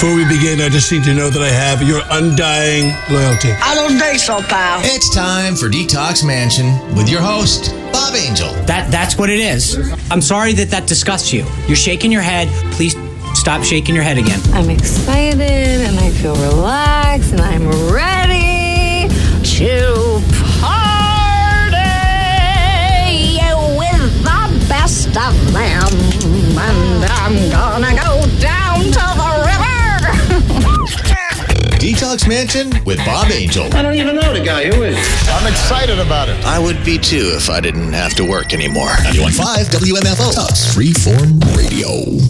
Before we begin, I just need to know that I have your undying loyalty. I don't think so, pal. It's time for Detox Mansion with your host, Bob Angel. That's what it is. I'm sorry that disgusts you. You're shaking your head. Please stop shaking your head again. I'm excited and I feel relaxed and I'm ready to party with the best of them. And I'm gonna go down to the river. Detox Mansion with Bob Angel. I don't even know the guy. Who is he? I'm excited about it. I would be too if I didn't have to work anymore. 91.5 WMFO. Tux Freeform Radio.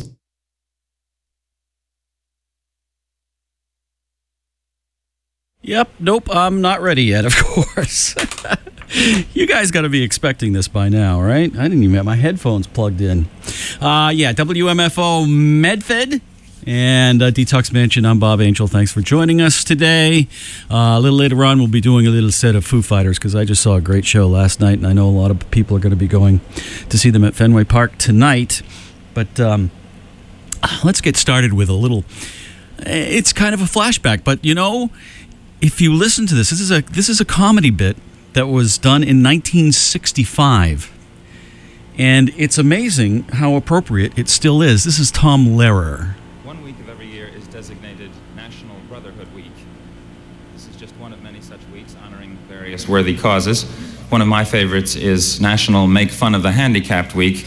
Yep, nope, I'm not ready yet, of course. You guys got to be expecting this by now, right? I didn't even have my headphones plugged in. WMFO Medfed and Detox Mansion. I'm Bob Angel. Thanks for joining us today. A little later on, we'll be doing a little set of Foo Fighters because I just saw a great show last night, and I know a lot of people are going to be going to see them at Fenway Park tonight. But let's get started with a little... It's kind of a flashback, but you know... If you listen to this is a comedy bit that was done in 1965. And it's amazing how appropriate it still is. This is Tom Lehrer. 1 week of every year is designated National Brotherhood Week. This is just one of many such weeks honoring various worthy causes. One of my favorites is National Make Fun of the Handicapped Week,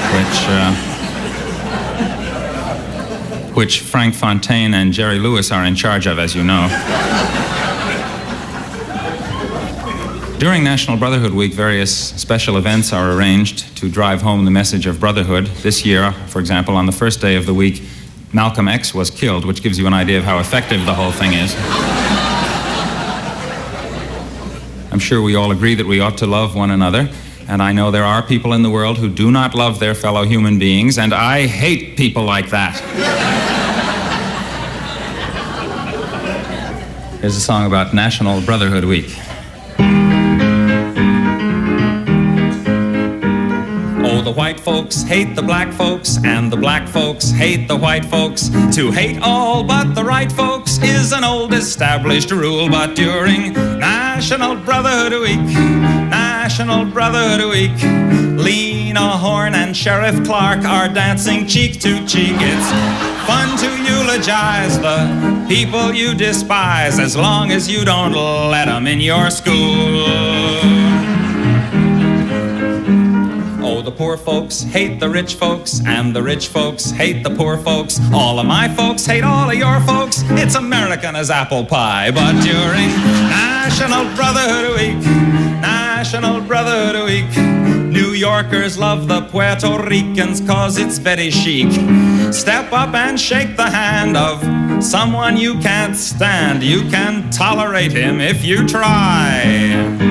which Frank Fontaine and Jerry Lewis are in charge of, as you know. During National Brotherhood Week, various special events are arranged to drive home the message of brotherhood. This year, for example, on the first day of the week, Malcolm X was killed, which gives you an idea of how effective the whole thing is. I'm sure we all agree that we ought to love one another, and I know there are people in the world who do not love their fellow human beings, and I hate people like that. Here's a song about National Brotherhood Week. Oh, the white folks hate the black folks, and the black folks hate the white folks. To hate all but the right folks is an old established rule, but during National Brotherhood Week, National Brotherhood Week, Lena Horne and Sheriff Clark are dancing cheek to cheek. It's fun to eulogize the people you despise, as long as you don't let them in your school. Oh, the poor folks hate the rich folks, and the rich folks hate the poor folks. All of my folks hate all of your folks. It's American as apple pie. But during National Brotherhood Week, National Brotherhood Week, New Yorkers love the Puerto Ricans 'cause it's very chic. Step up and shake the hand of someone you can't stand. You can tolerate him if you try.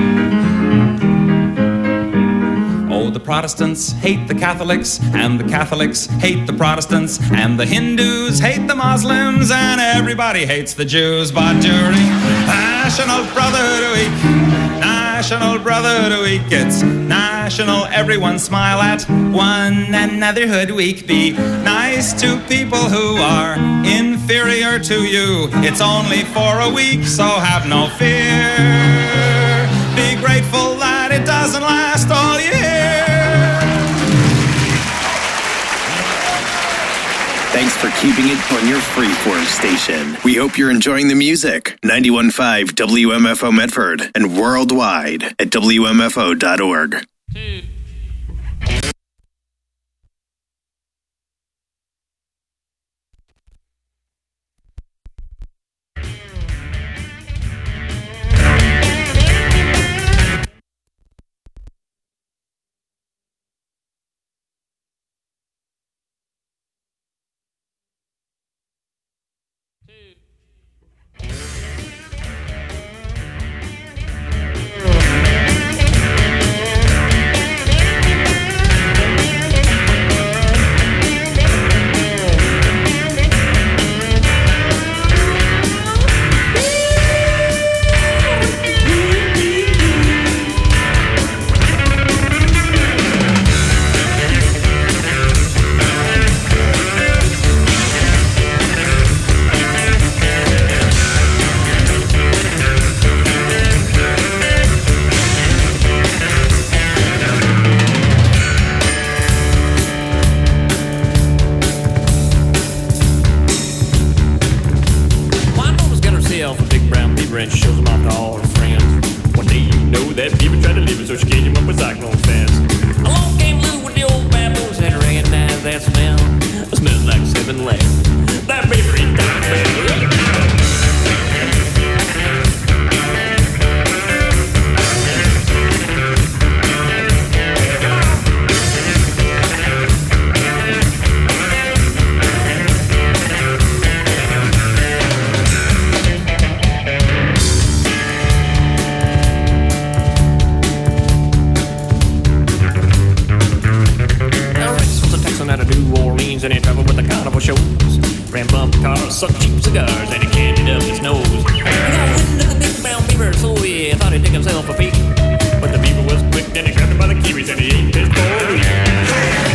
Oh, the Protestants hate the Catholics, and the Catholics hate the Protestants, and the Hindus hate the Muslims, and everybody hates the Jews. But during National Brotherhood Week, National Brotherhood Week, it's National Everyone Smile at One Anotherhood Week. Be nice to people who are inferior to you. It's only for a week, so have no fear. Be grateful that it doesn't last all year. Thanks for keeping it on your freeform station. We hope you're enjoying the music. 91.5 WMFO Medford and worldwide at WMFO.org. and she shows him off to all her friends. One day you know that Beaver tried to leave her, so she caged him up with cyclone fence. Along came Lou with the old baboons and recognized that smell. It smells like 7-Eleven. That Beaver, he died. And he traveled with the carnival shows. Ran bumper cars, sucked cheap cigars, and he candied up his nose. He got wind of the big brown beaver, so he thought he'd dig himself a peek. But the beaver was quick, and he grabbed him by the kiwis, and he ate his boy.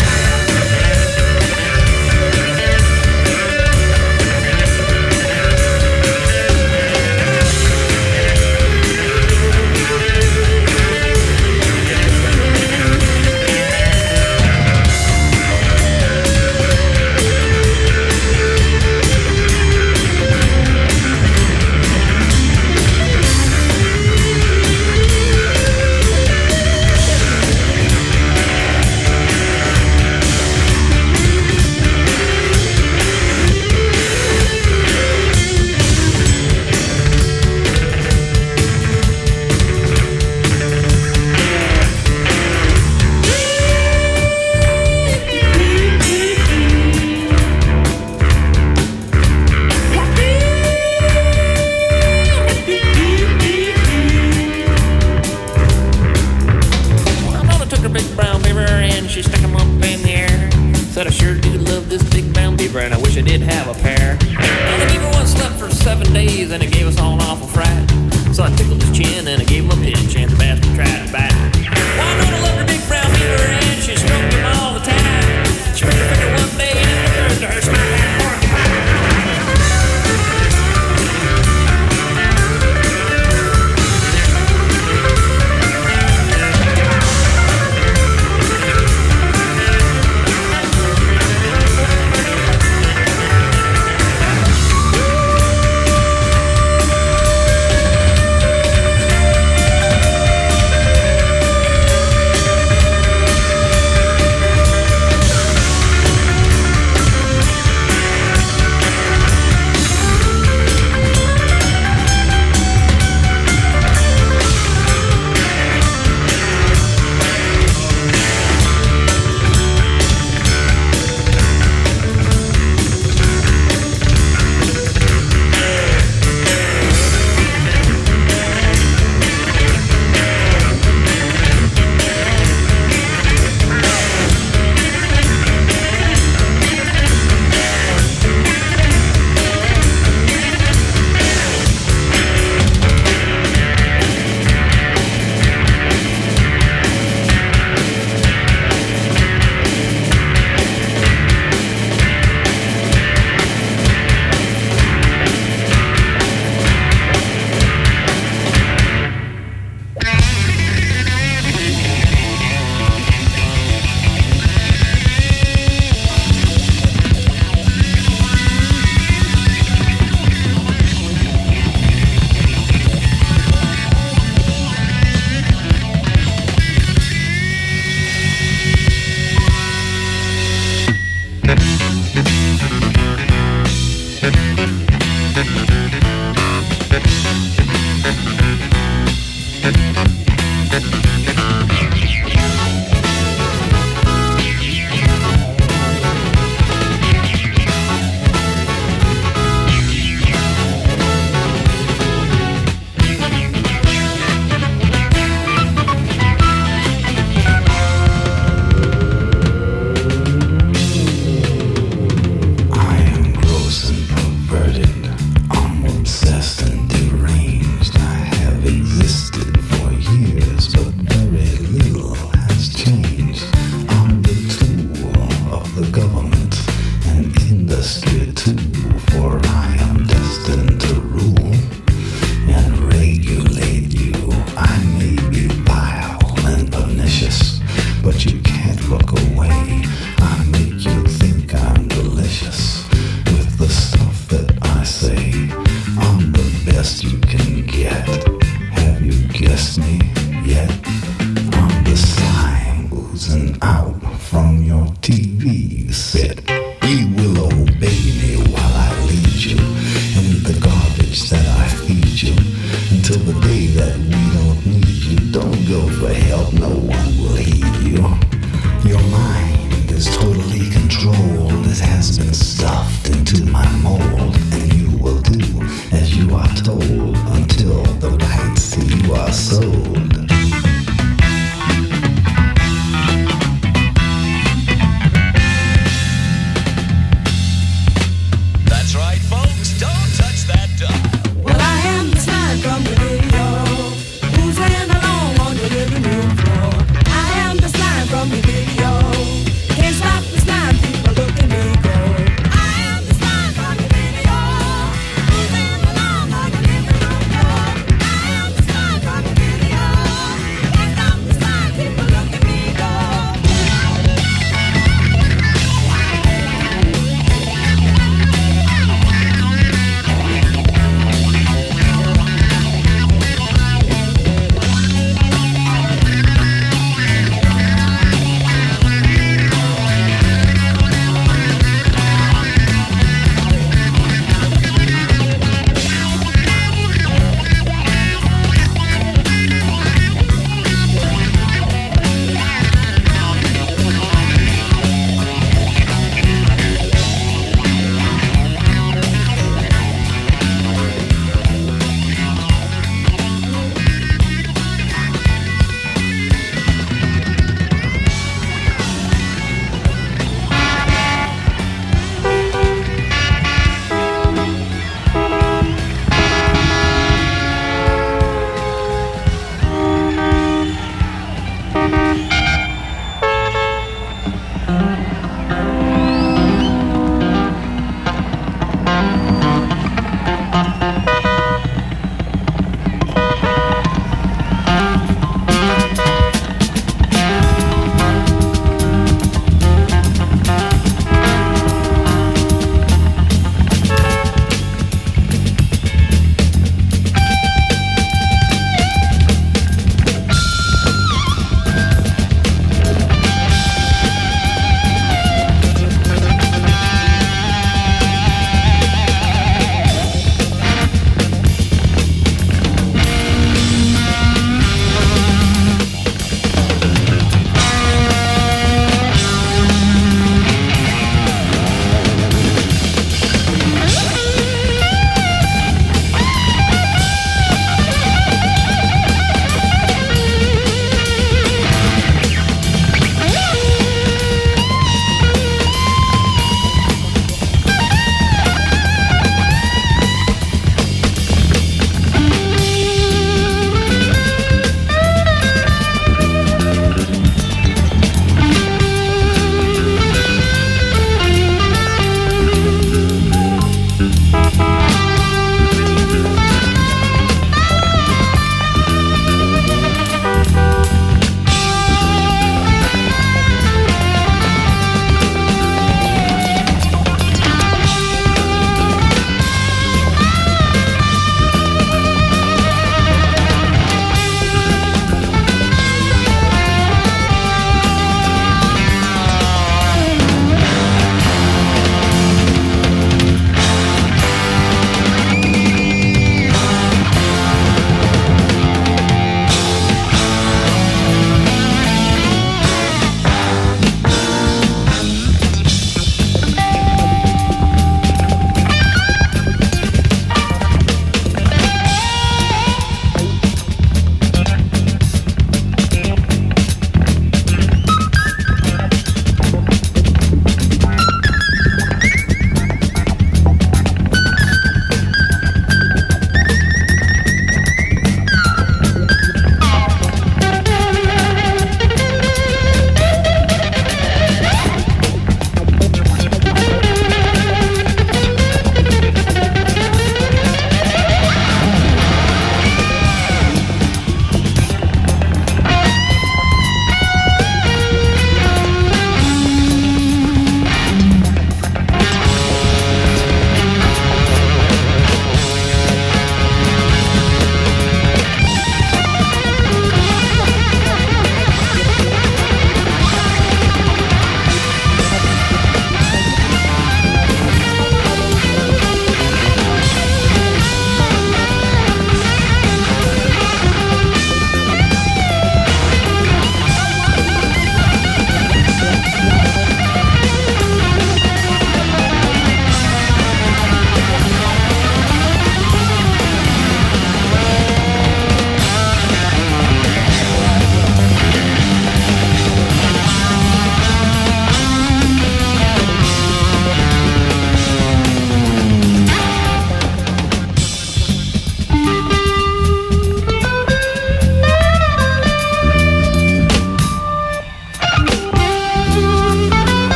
till the day that we don't need you. Don't go for help, no one will heed you. Your mind is totally controlled. It has been stuffed into my mold, and you will do as you are told until the rights to you are sold. That's right, folks. Don't touch that dial. Well, I am the slime from the video. Who's laying along on your living room floor? I am the slime from the video. Can't stop the slime, people look at me go. I am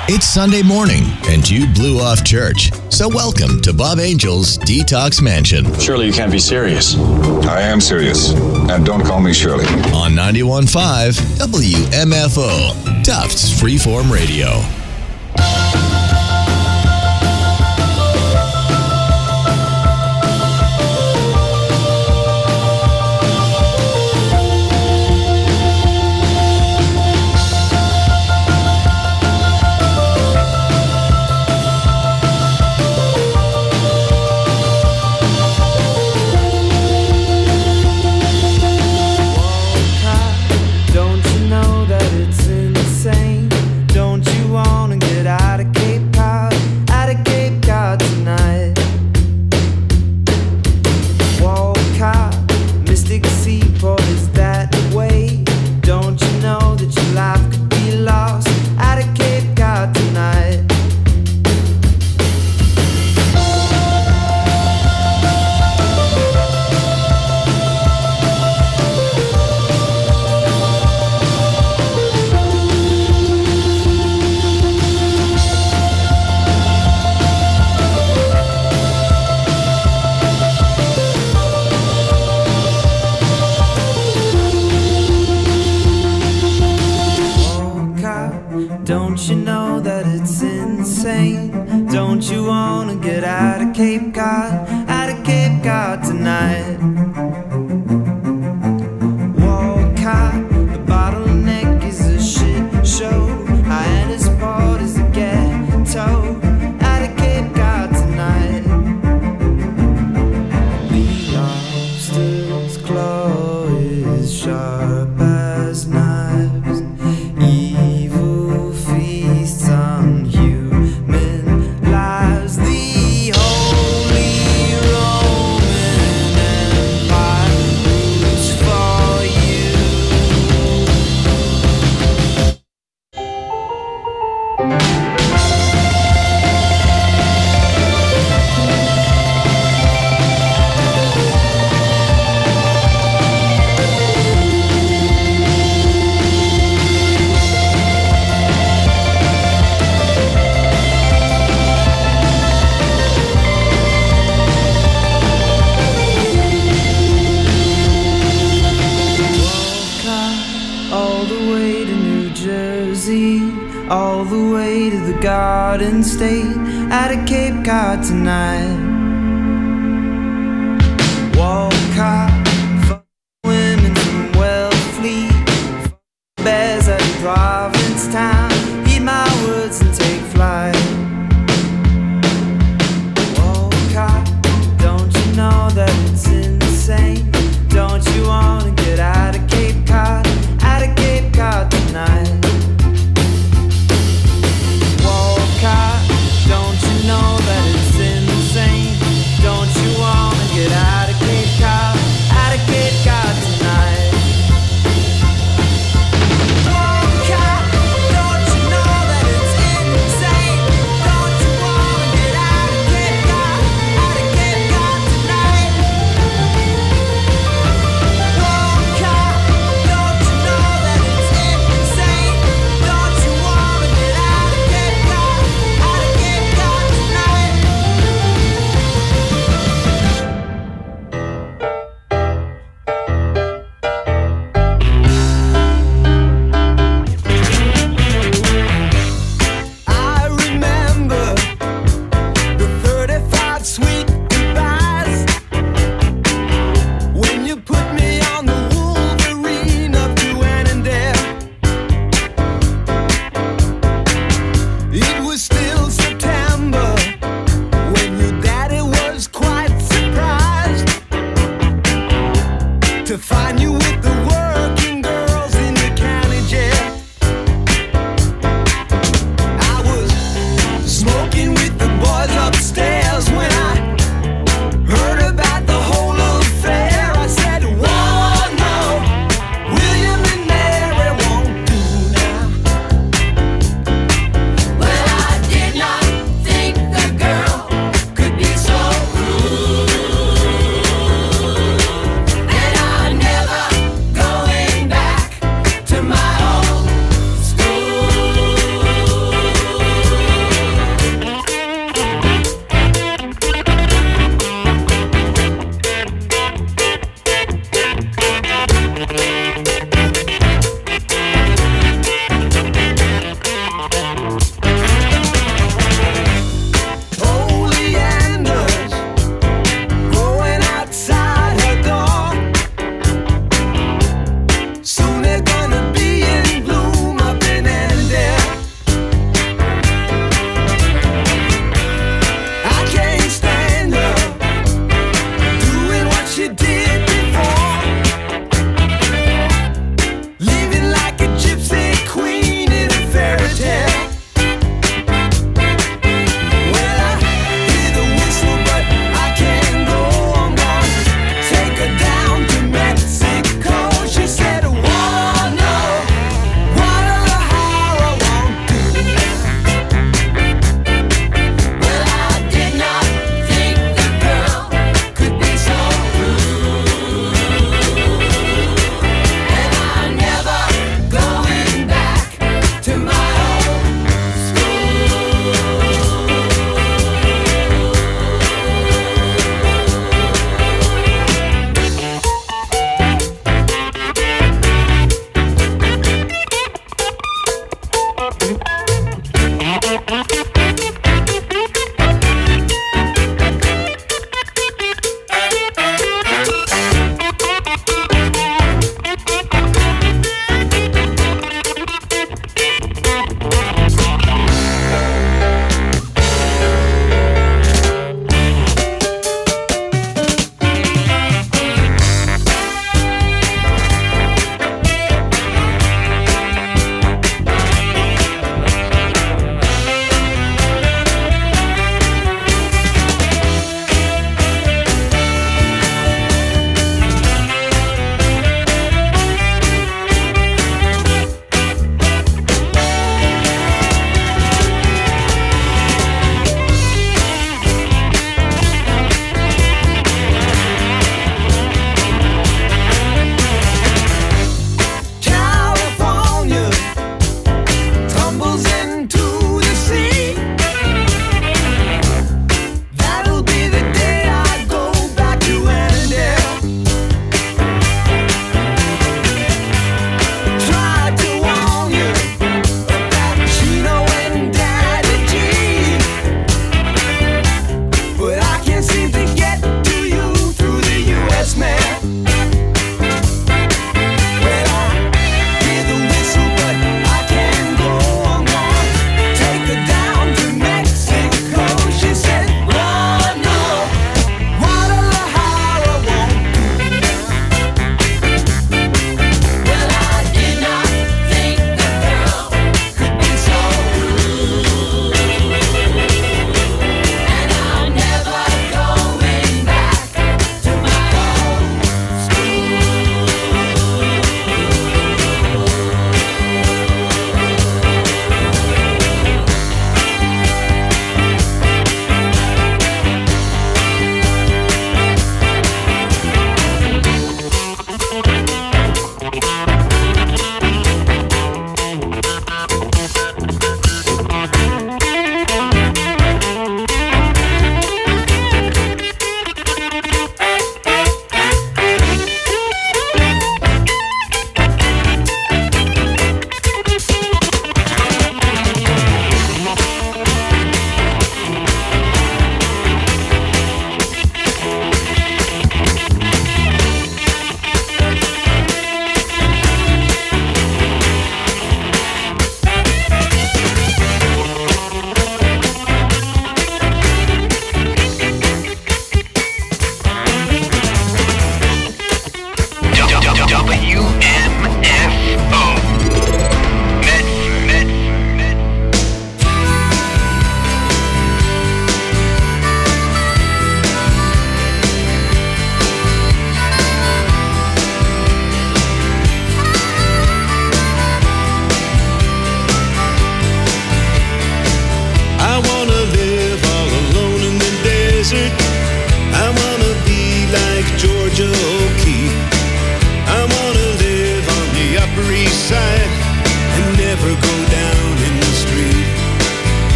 It's Sunday morning, and you blew off church. So welcome to Bob Angel's Detox Mansion. Surely you can't be serious. I am serious. And don't call me Shirley. On 91.5 WMFO, Tufts Freeform Radio. Don't you know that it's insane? Don't you wanna get out of Cape Cod tonight? Walcott, the bottleneck is a shit show. Hyannisport is a ghetto. Out of Cape Cod tonight. The lobster's claw is sharp as knives. Evil feasts on human lives. The Holy Roman Empire roots for you. All the way to New Jersey, all the way to the Garden State, out of Cape Cod tonight. Walcott, fuck women from Wellfleet, fuck bears out of Provincetown, heed my words and take flight. Walcott, don't you know that it's insane? Don't you wanna get out of Cape Cod tonight? Walcott, don't you know that it's insane? Don't you wanna get out of Cape Cod tonight? Walcott.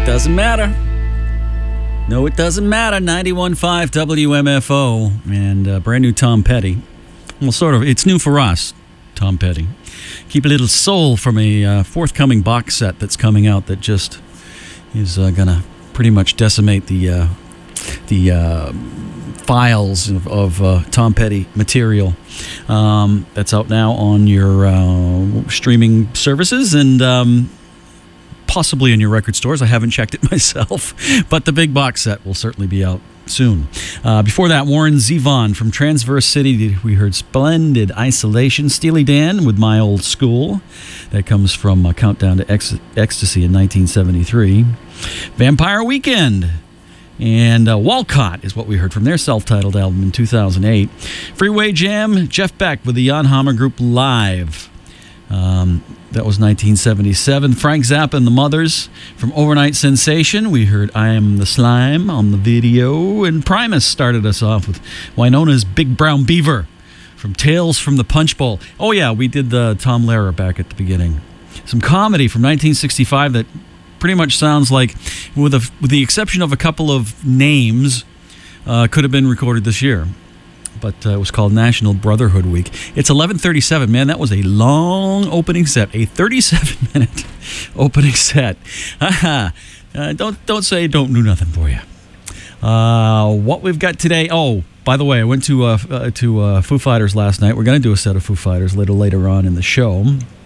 doesn't matter. No, it doesn't matter. 91.5 WMFO and brand new Tom Petty. Well, sort of. It's new for us, Tom Petty. Keep a Little Soul from a forthcoming box set that's coming out that just is going to pretty much decimate the files of Tom Petty material. That's out now on your streaming services and possibly in your record stores. I haven't checked it myself, but the big box set will certainly be out soon. Before that, Warren Zevon from Transverse City. We heard Splendid Isolation. Steely Dan with My Old School. That comes from Countdown to Ecstasy in 1973. Vampire Weekend and Walcott is what we heard from their self-titled album in 2008. Freeway Jam, Jeff Beck with the Jan Hammer Group Live. That was 1977. Frank Zappa and the Mothers from Overnight Sensation. We heard I Am the Slime on the video. And Primus started us off with Wynona's Big Brown Beaver from Tales from the Punch Bowl. Oh, yeah, we did the Tom Lehrer back at the beginning. Some comedy from 1965 that pretty much sounds like, with the exception of a couple of names, could have been recorded this year. But it was called National Brotherhood Week. It's 11:37. Man, that was a long opening set. A 37-minute opening set. Don't say don't do nothing for you. What we've got today. Oh, by the way, I went to Foo Fighters last night. We're going to do a set of Foo Fighters a little later on in the show.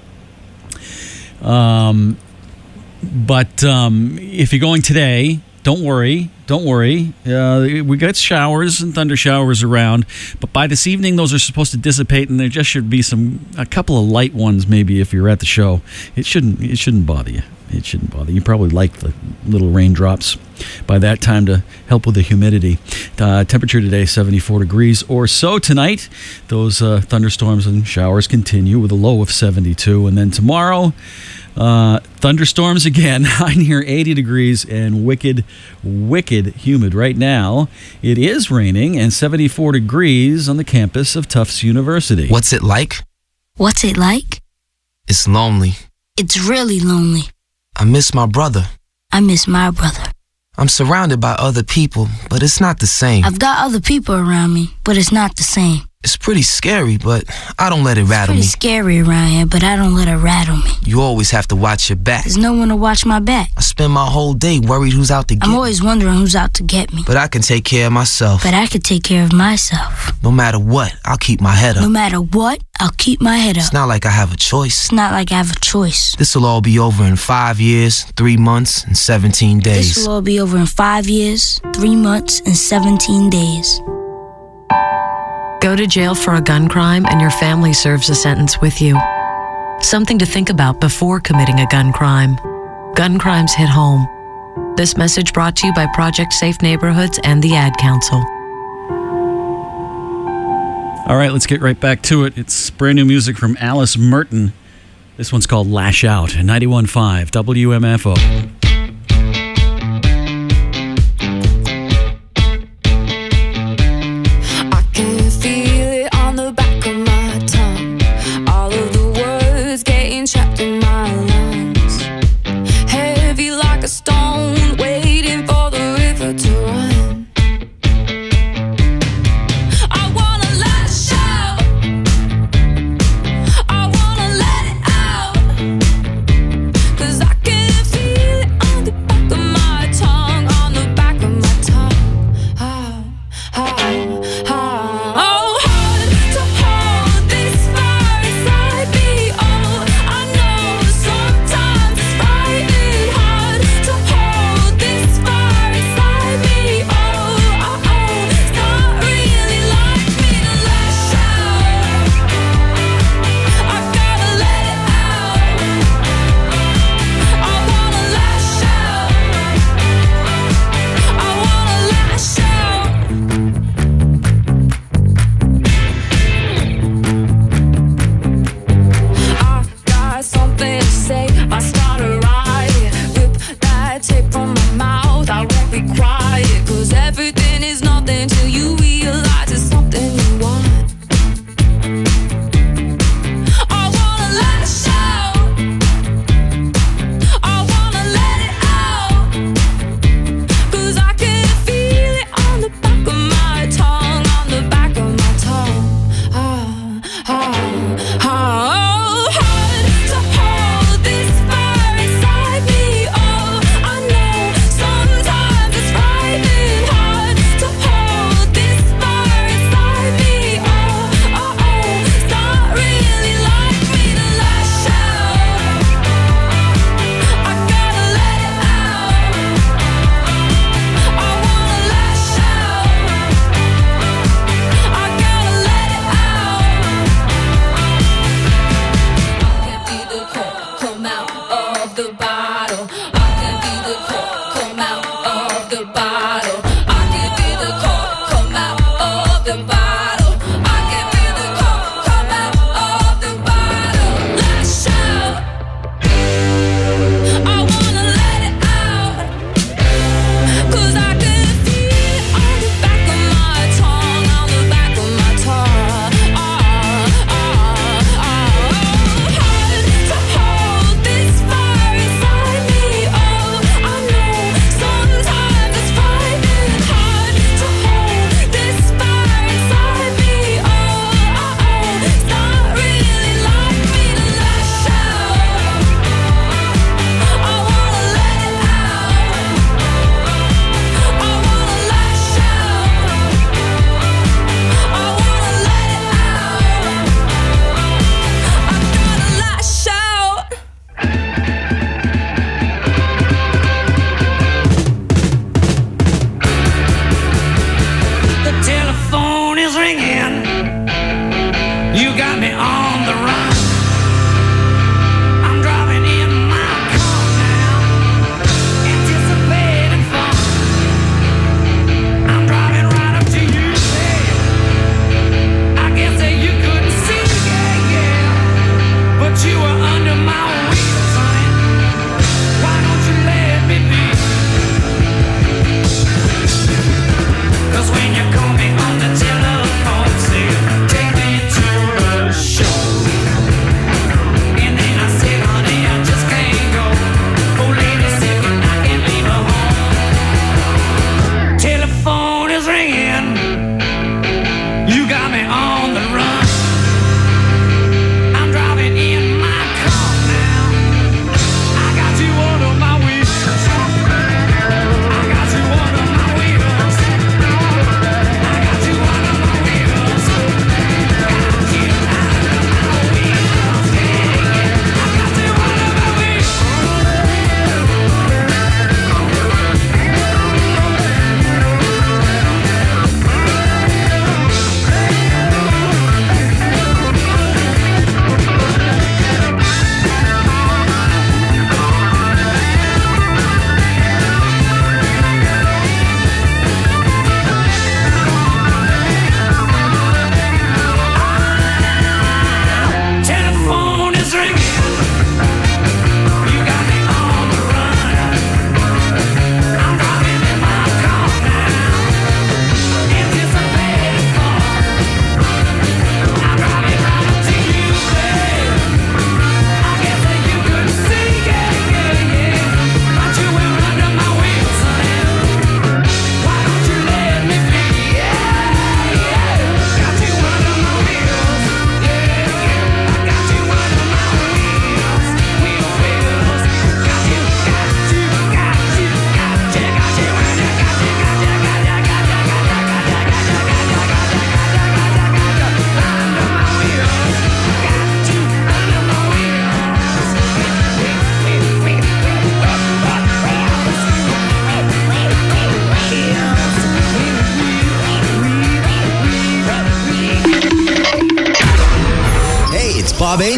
But if you're going today, don't worry. We got showers and thunder showers around, but by this evening, those are supposed to dissipate, and there just should be a couple of light ones maybe if you're at the show. It shouldn't bother you. It shouldn't bother you. You probably like the little raindrops by that time to help with the humidity. Temperature today, 74 degrees or so. Tonight, those thunderstorms and showers continue with a low of 72, and then tomorrow, thunderstorms again, high near 80 degrees and wicked humid. Right now, it is raining and 74 degrees on the campus of Tufts University. What's it like? What's it like? It's lonely. It's really lonely. I miss my brother. I miss my brother. I'm surrounded by other people, but it's not the same. I've got other people around me, but it's not the same. It's pretty scary, but I don't let it rattle me. It's pretty scary around here, but I don't let it rattle me. You always have to watch your back. There's no one to watch my back. I spend my whole day worried who's out to get me. I'm always wondering who's out to get me. But I can take care of myself. But I can take care of myself. No matter what, I'll keep my head up. No matter what, I'll keep my head up. It's not like I have a choice. It's not like I have a choice. This'll all be over in 5 years, 3 months, and 17 days. This'll all be over in 5 years, 3 months, and 17 days. Go to jail for a gun crime and your family serves a sentence with you. Something to think about before committing a gun crime. Gun crimes hit home. This message brought to you by Project Safe Neighborhoods and the Ad Council. All right, let's get right back to it. It's brand new music from Alice Merton. This one's called Lash Out, 91.5 WMFO. Feel it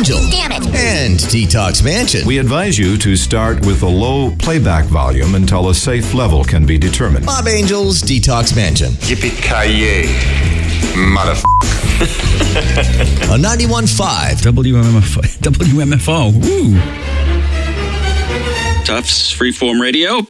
Angel. Damn it. And Detox Mansion. We advise you to start with a low playback volume until a safe level can be determined. Bob Angel's Detox Mansion. Yippee-ki-yay, motherfucker. On 91.5 WMFO. Woo. Tufts Freeform Radio.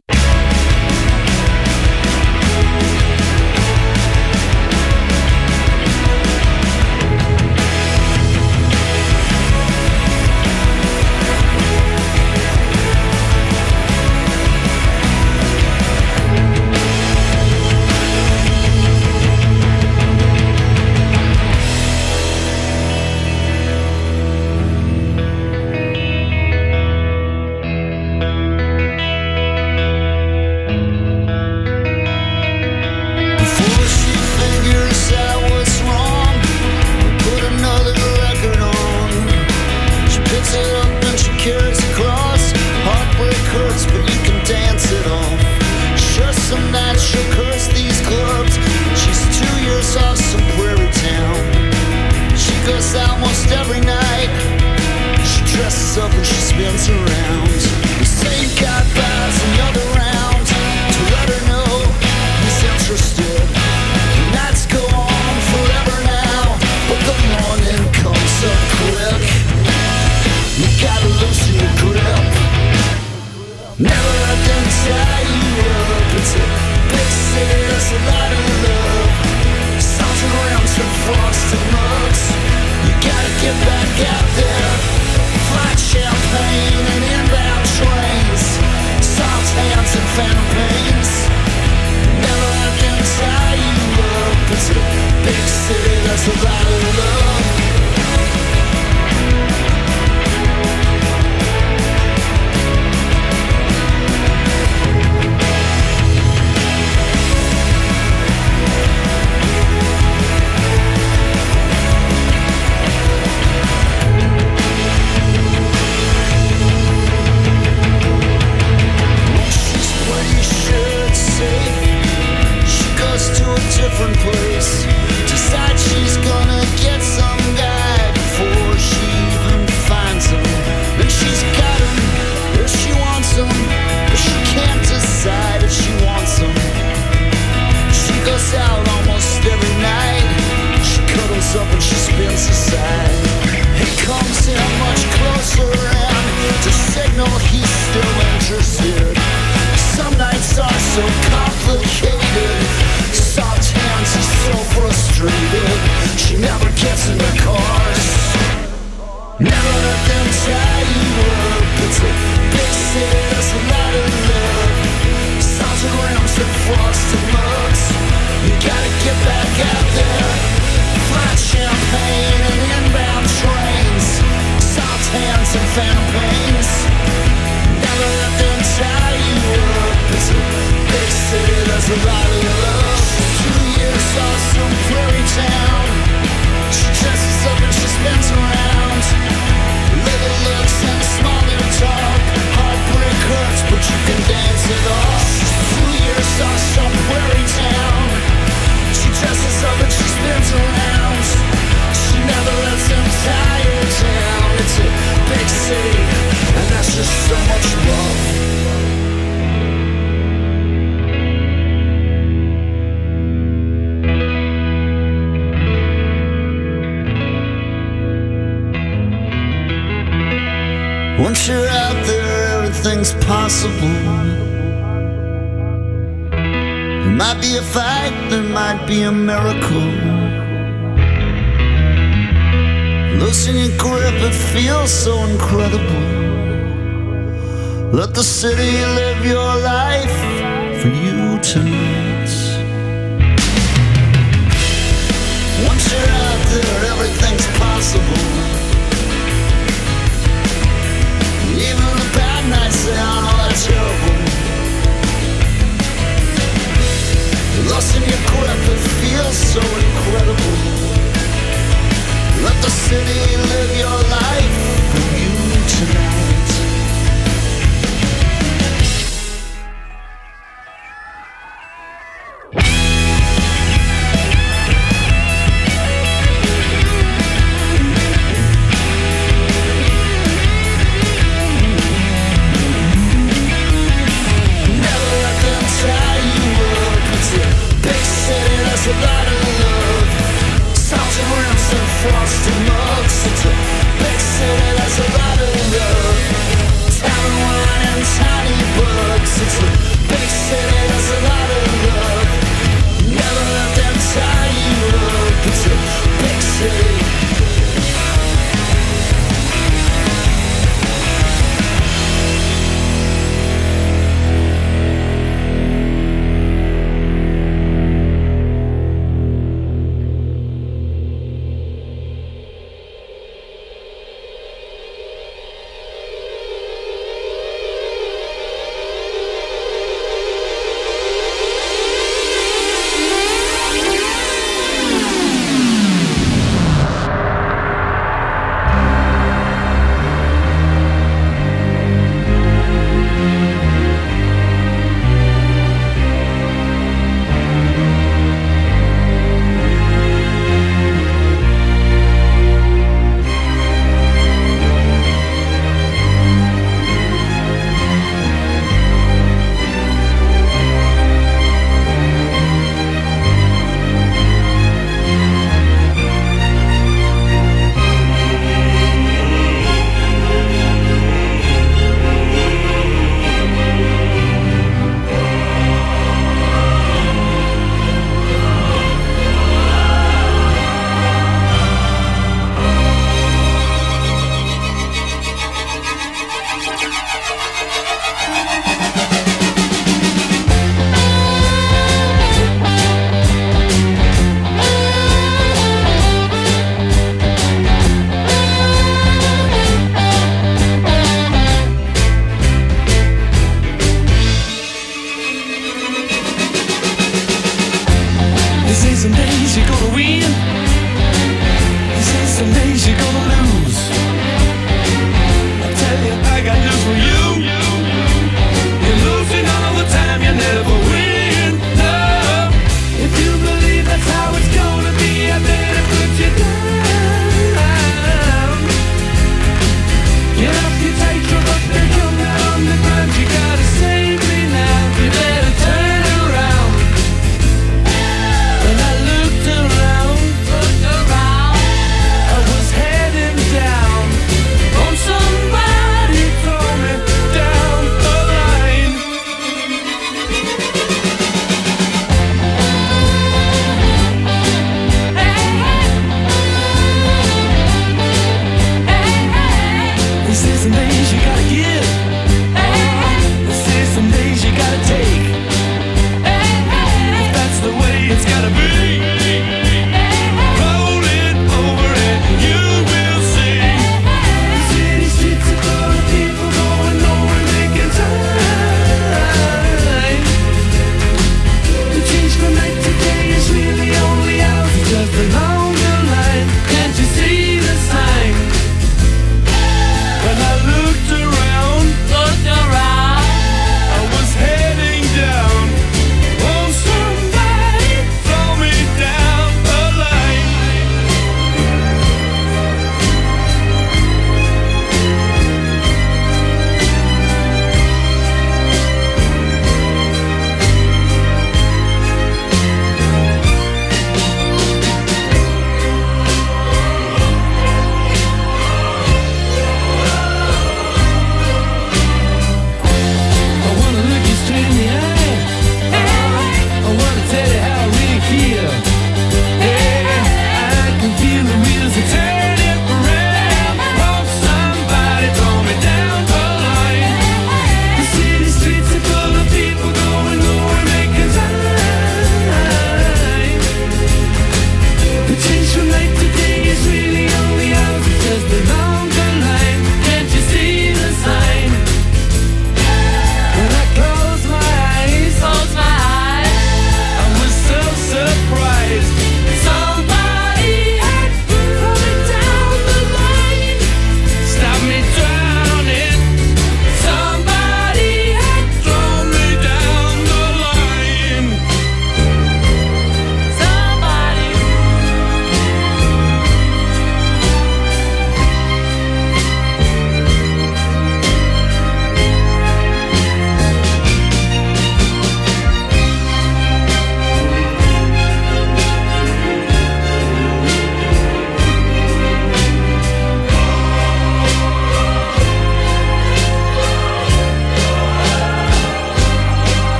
Once you're out there, everything's possible. There might be a fight, there might be a miracle. Losing your grip, it feels so incredible. Let the city live your life for you tonight. Once you're out there, everything's possible. Even the bad nights sound all that terrible. Lost in your grip, it feels so incredible. Let the city live your life for you tonight.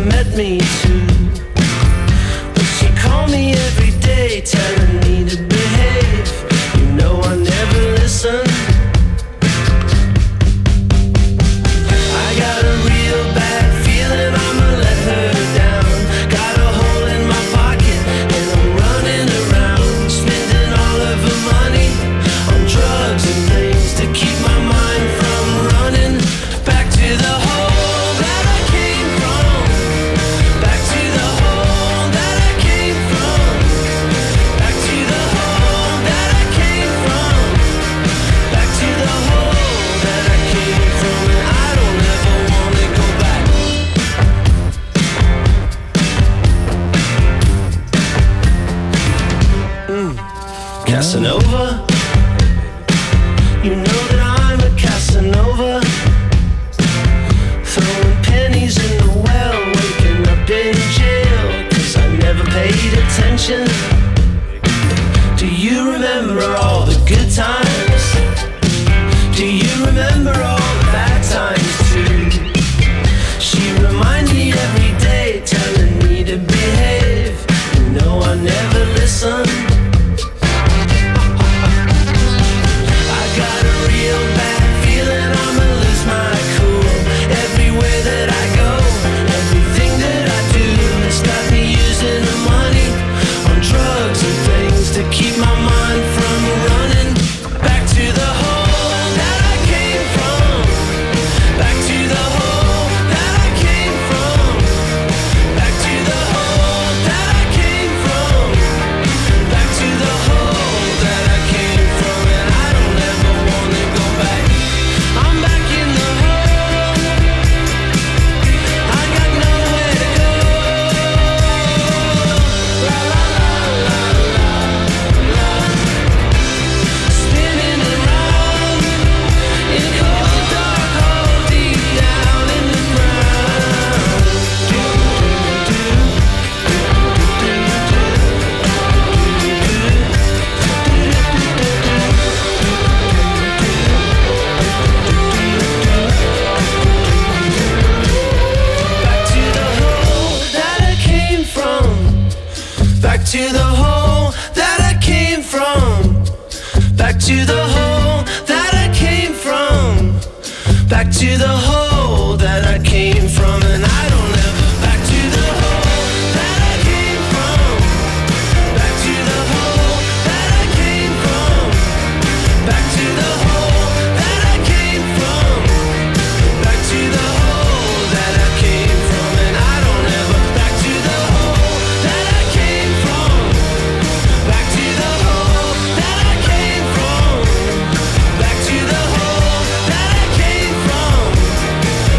met me too. But she called me every day, telling me to behave. You know I never listened. I got a real bad feeling I'ma let her down. Got a hole in my pocket and I'm running around, spending all of her money on drugs and things to keep my mind from running back to the hole that I came from. Back to the hole that I came from. Back to the hole that I came from. Back to the hole that I came from. And I don't ever wanna go back. Casanova, you know that I'm a Casanova, throwing pennies in the well, waking up in jail, 'cause I never paid attention. Do you remember all the good times? Do you remember all the bad times too? She reminds me every day, telling me to behave. You know I never listen. I got a real bad feeling I'ma lose my cool. Everywhere that I go, everything that I do, it's got me using the money on drugs and things to keep my mind from running back to the hole that I came from. Back to the hole that I came from. Back to the hole that I came from. Back to the hole that I came from. And I don't ever wanna go back. I'm back in the hole. I got nowhere to go. La la la la la la. Spinning around in a cold dark hole deep down in the ground. Do do back to the hole that I came from. Back to the hole that I came from. Back to the hole that I came from. Back to the hole that I came from.